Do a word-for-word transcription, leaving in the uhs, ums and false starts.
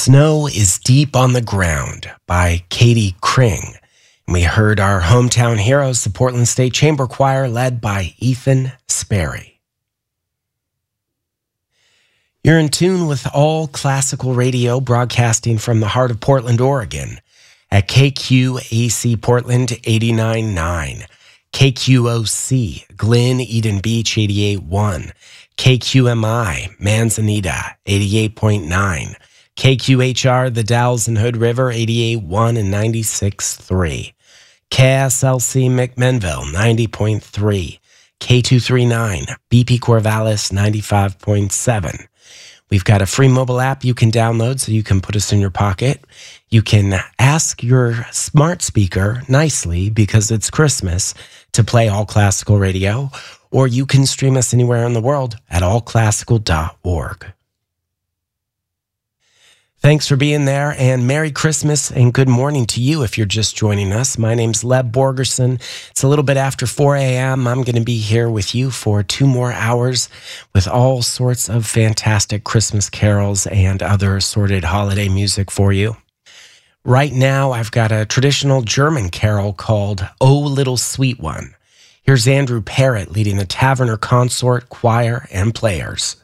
Snow is Deep on the Ground by Katie Kring. And we heard our hometown heroes, the Portland State Chamber Choir, led by Ethan Sperry. You're in tune with all classical radio, broadcasting from the heart of Portland, Oregon, at K Q A C Portland eighty-nine point nine, K Q O C Glen Eden Beach eighty-eight point one, K Q M I Manzanita eighty-eight point nine, K Q H R The Dalles and Hood River eighty-eight point one and ninety-six point three, K S L C McMinnville ninety point three, K two thirty-nine B P Corvallis ninety-five point seven. We've got a free mobile app you can download so you can put us in your pocket. You can ask your smart speaker nicely, because it's Christmas, to play All Classical Radio, or you can stream us anywhere in the world at all classical dot org. Thanks for being there, and Merry Christmas and good morning to you if you're just joining us. My name's Leb Borgerson. It's a little bit after four a.m. I'm going to be here with you for two more hours with all sorts of fantastic Christmas carols and other assorted holiday music for you. Right now, I've got a traditional German carol called "O Little Sweet One." Here's Andrew Parrott leading the Taverner Consort Choir and Players.